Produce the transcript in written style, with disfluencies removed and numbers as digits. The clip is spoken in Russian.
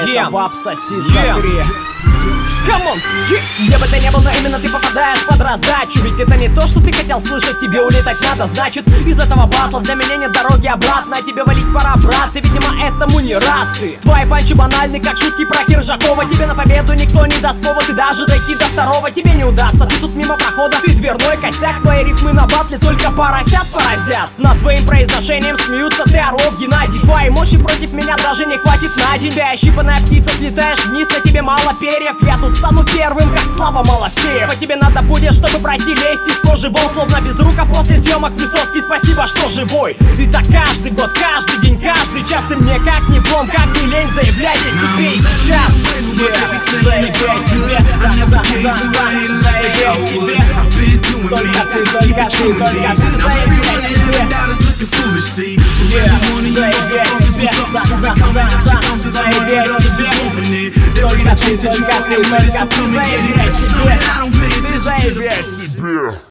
это вапсоси смотри. Камон! Где бы ты не был, но именно ты попадаешь под раздачу. Ведь это не то, что ты хотел слышать, тебе улетать надо. Значит, из этого батла для меня нет дороги обратно. Тебе валить пора, брат, ты, видимо, этому не рад ты. Твои панчи банальны, как шутки про Киржакова. Тебе на победу никто не даст повод, и даже дойти до второго тебе не удастся. Ты тут мимо прохода, ты дверной косяк. Твои рифмы на батле только поросят поразят. Над твоим произношением смеются, ты Орлов Геннадий. Твоей мощи против меня даже не хватит на день. Ты ощипанная птица, слетаешь вниз, на тебе мало перьев. Я тут стану первым, как Слава Малафеев. По тебе надо будет, чтобы пройти, лезть из кожи вон, словно без рук, после съемок Высоцкий, спасибо, что живой. И так каждый год, каждый день, каждый час. И мне как ни влом, как ни лень, заявляйте себе и сейчас. Заявляй себе, заявляй себе. Только ты, заявляй себе. Заявляй себе, заявляй себе. Только ты, заявляй себе.